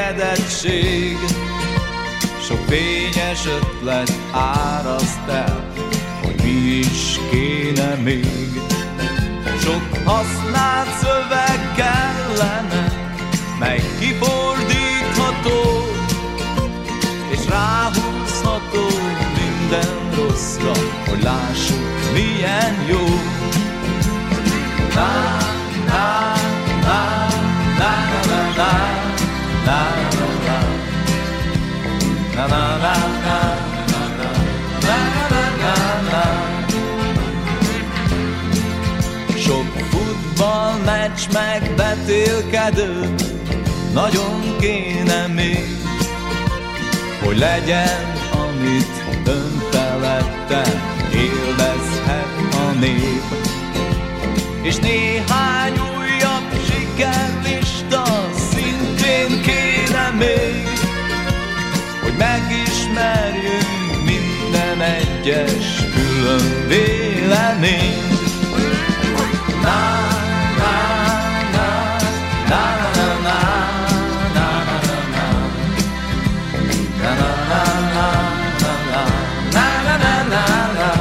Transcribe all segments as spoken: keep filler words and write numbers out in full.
elégedettség. Sok fényes ötlet áraszt el, hogy mi is kéne még. Sok használt szöveg kellene, mely kifordítható, és ráhúzható minden rosszra, hogy lássuk milyen jó. Na, na, na, na, na, na, na, na, na, na, na, na, na, na. Sok futballmeccs megvetélkedő, nagyon kéne még, hogy legyen, amit önfeledten élvezhet a nép. És néhány újabb sikerlista szintén kéne még, hogy megismerjünk minden egyes külön véleményt. Na, na, na, na, na, na, na, na, na, na, na, na.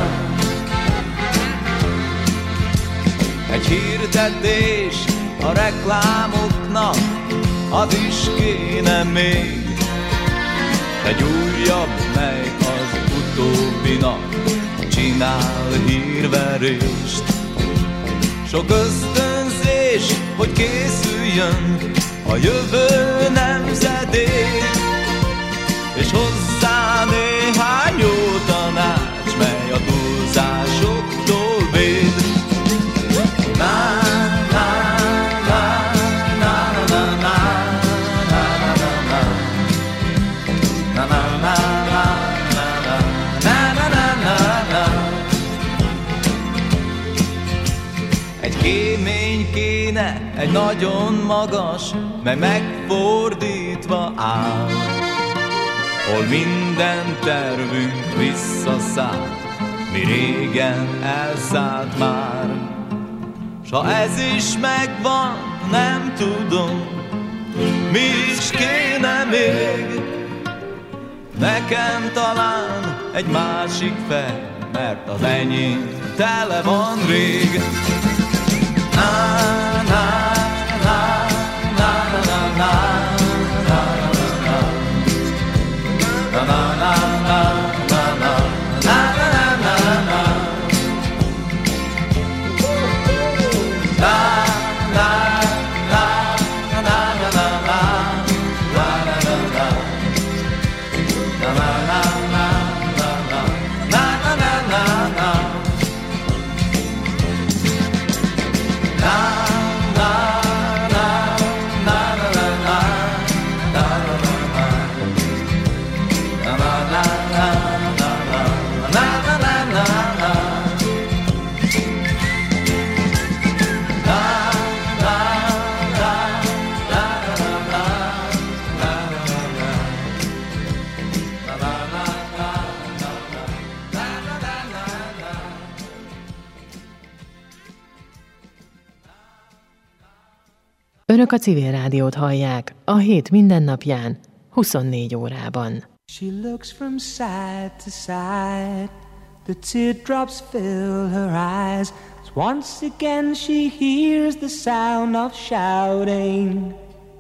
Egy hirdetés a reklámoknak, az is kéne még, egy újabb, mely az utóbbinak csinál hírverést. Sok ösztönzés, hogy készüljön a jövő nemzedék, és hozzá néhány jó tanács, mely a túlzásoktól véd. Na, na, na, na, na, na, na, na, na, na, na, kémény kéne, egy nagyon magas, mely megfordítva áll, hol minden tervünk visszaszáll, mi régen elszállt már. S ha ez is megvan, nem tudom, mi is kéne még. Nekem talán egy másik fej, mert az enyém tele van rég. Na, na, na, na, na, na, na, na, na, na, Önök a Civil Rádiót hallják a hét mindennapján, huszonnégy órában. She looks from side to side, the teardrops fill her eyes, as once again she hears the sound of shouting.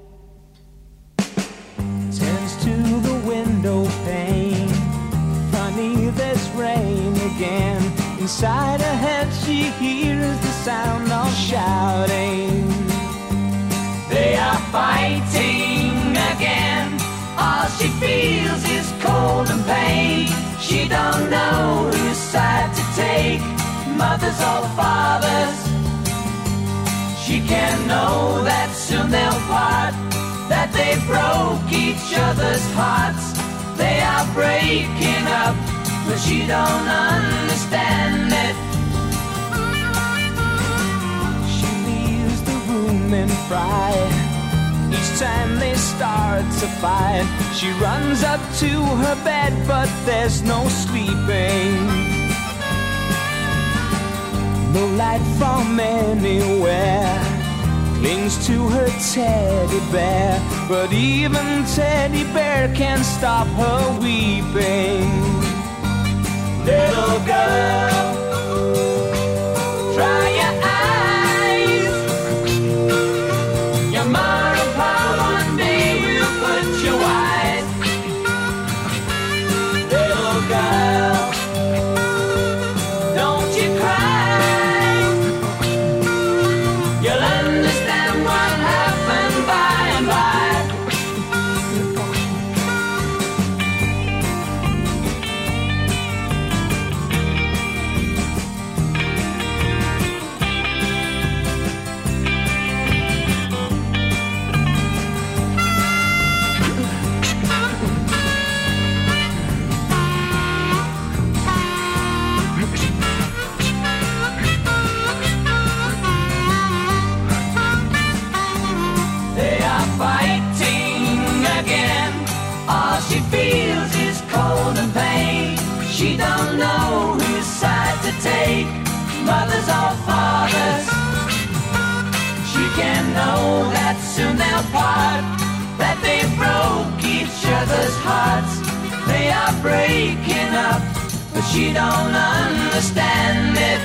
Turns to the window pane, funny there's rain again. Inside her head she hears the sound of shouting. They are fighting again. All she feels is cold and pain. She don't know whose side to take, mothers or fathers. She can know that soon they'll part, that they broke each other's hearts. They are breaking up, but she don't understand it. She leaves the room in fright. Each time they start to fight, she runs up to her bed, but there's no sleeping. No light from anywhere clings to her teddy bear, but even teddy bear can't stop her weeping. Little girl, dry your eyes. Your mom and pa one day will put you wise. Little girl, don't you cry. You'll understand what happened by and by. They are fighting again. All she feels is cold and pain. She don't know whose side to take, mothers or fathers. She can know that soon they'll part, that they broke each other's hearts. They are breaking up, but she don't understand it.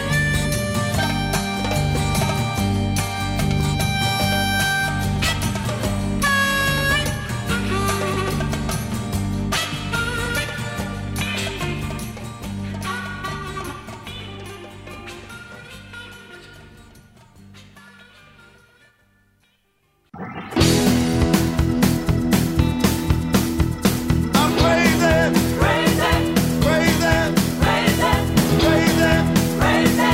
I'm crazy, Crazy, crazy, crazy, crazy. crazy.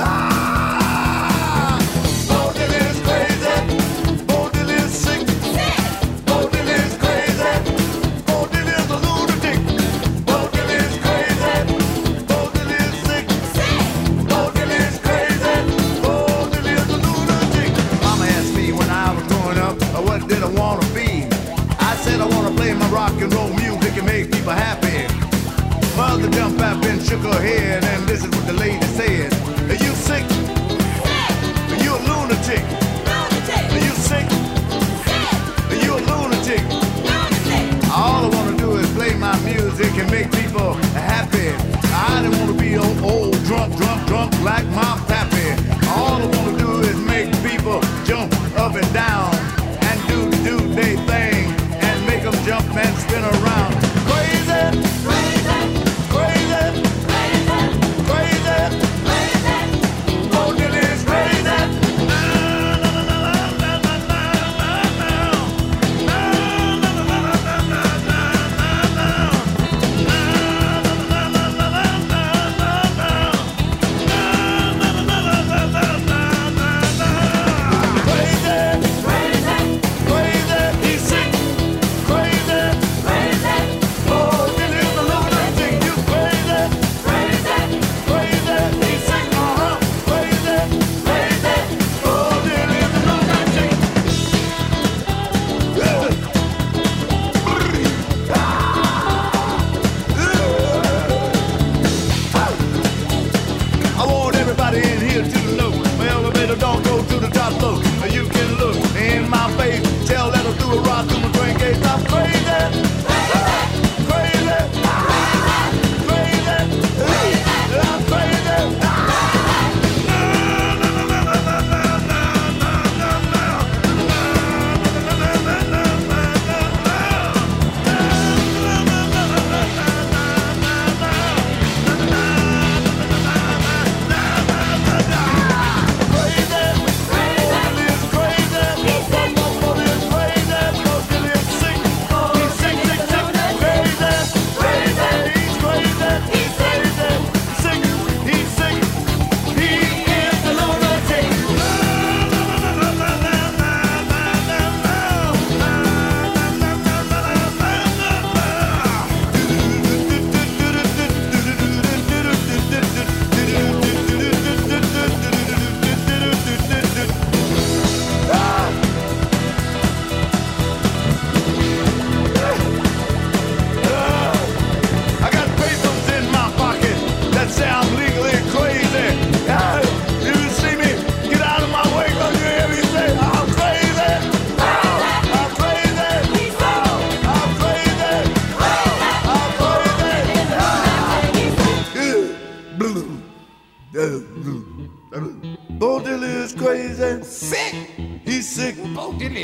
Ah! Bodil is crazy. Bodil is sick. Bodil is crazy. Bodil is a lunatic. Bodil is crazy. Bodil is sick. Bodil is crazy. Bodil is a lunatic. Mama asked me when I was growing up, uh, what did I want to be? I said I want to play my rock and roll music and make people happy. Mother jumped up and shook her head, and this is what the lady said. Are you sick? Are you a lunatic? Are you sick? Are you a lunatic? All I want to do is play my music and make people happy. I don't want to be old, old, drunk, drunk, drunk like my pappy. All I want to do is make people jump up and down and do, do they thing and make them jump and spin around. Crazy, crazy, crazy. Bodil is crazy.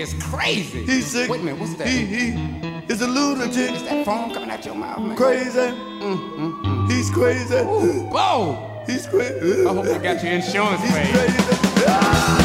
is crazy. He's sick. Wait a minute, what's that? He, he is a lunatic. Is that foam coming out your mouth, man? Crazy. Mm, mm, mm. He's crazy. Ooh, whoa. He's crazy. I hope you got your insurance He's paid. crazy. Ah!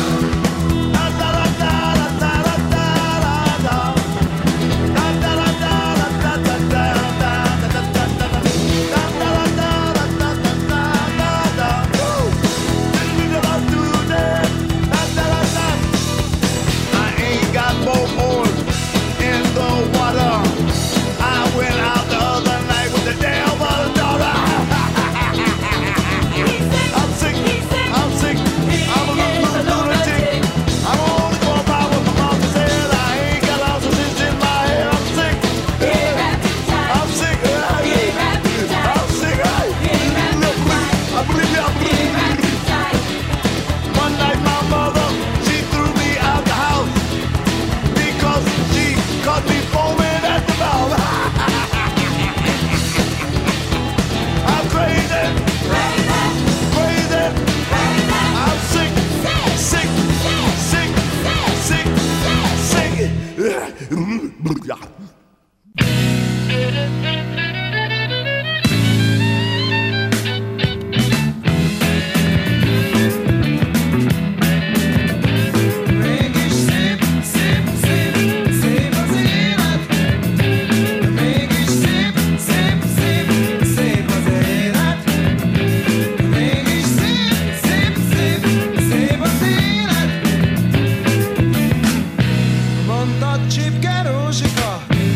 Mondta Csipke Rózsika,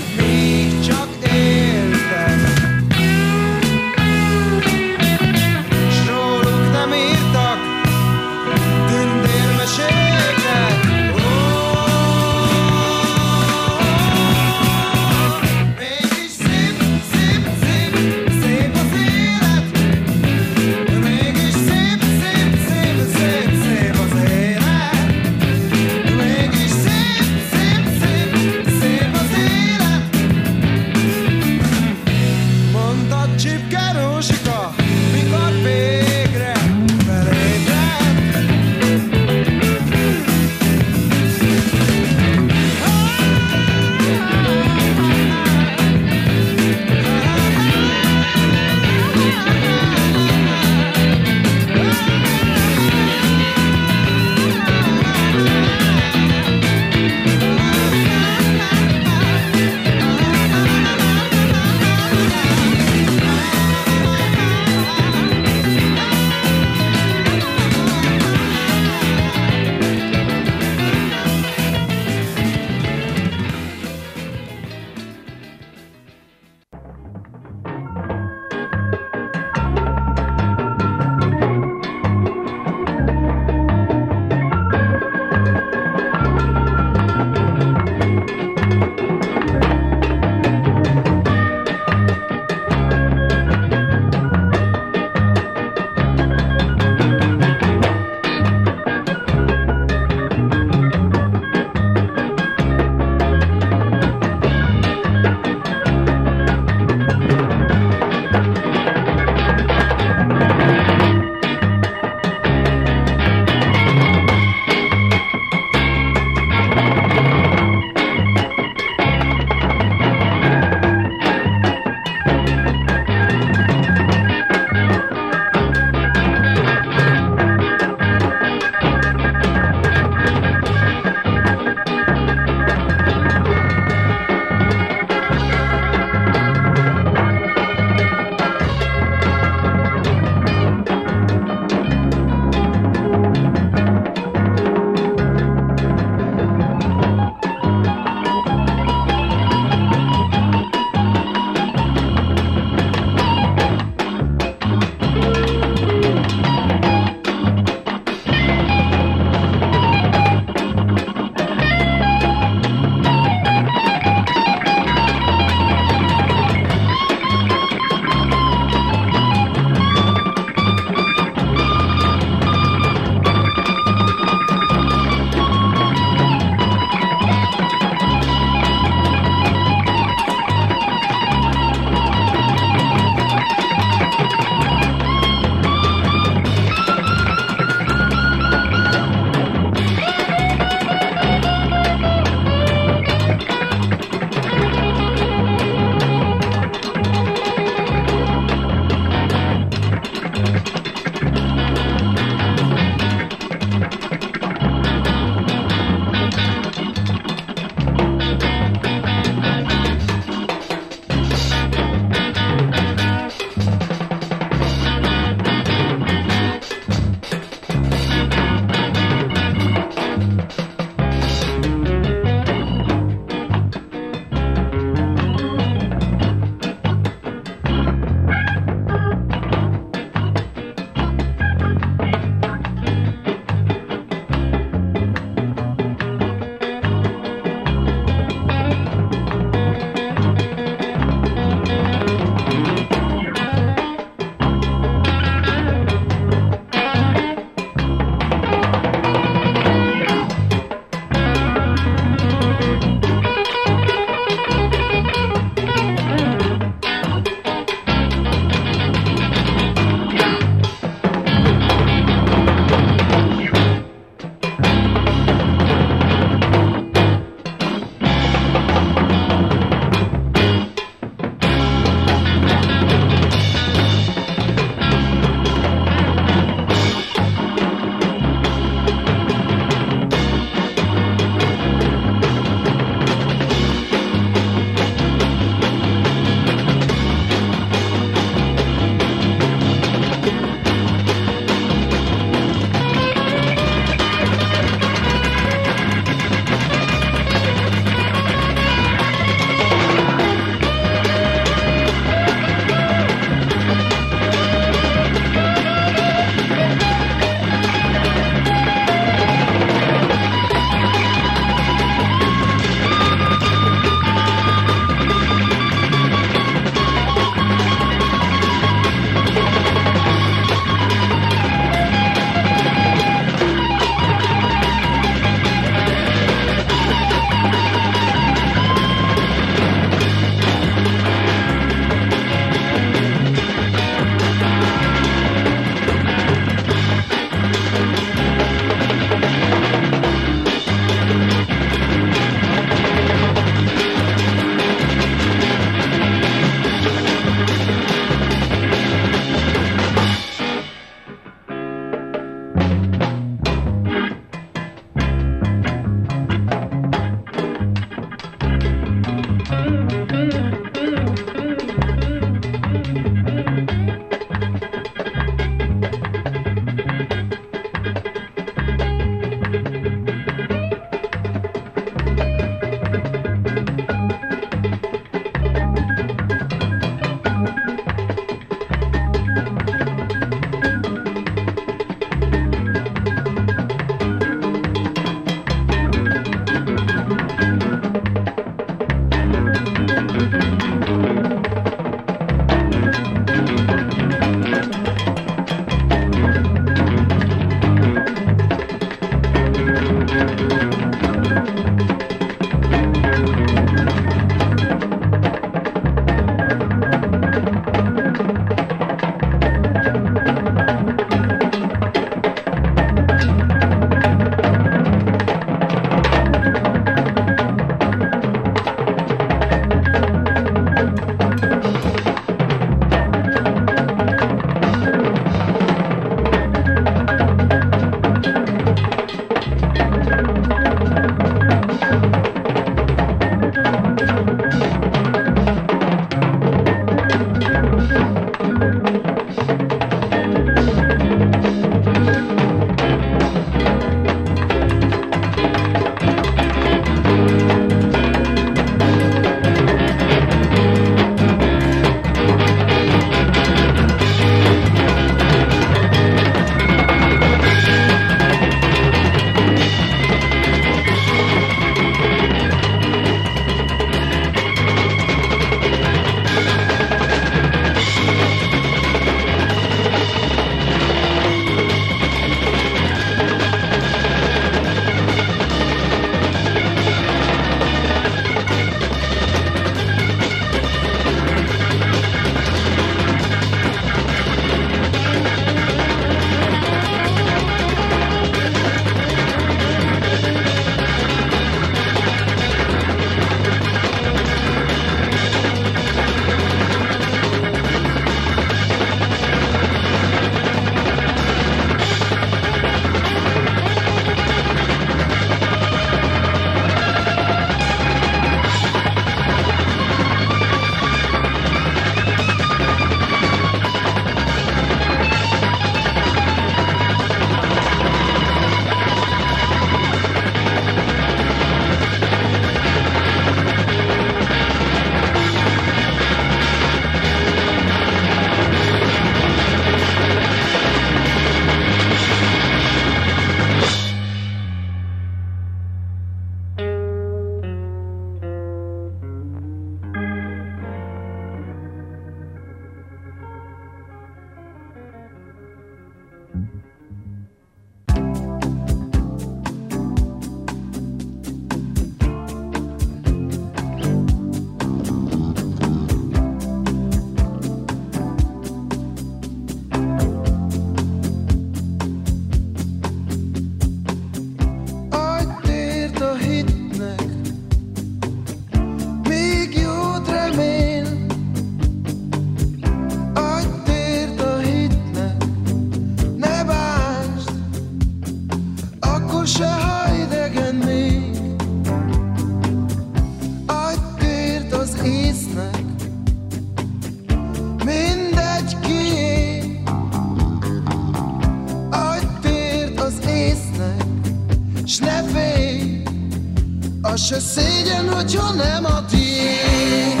és ne félj, az se szégyen, hogyha nem a tiéd.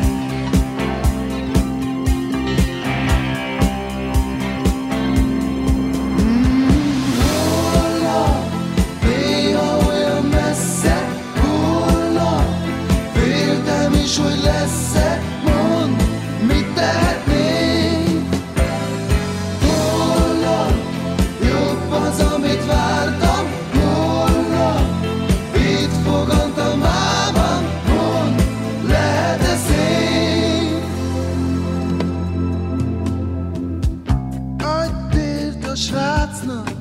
Hogy lesz-e, mondd, mit tehetnénk. Holnap jobb az, amit vártam. Holnap itt fogantam mában, mondd, lehet-e szép. Adj tért a srácnak,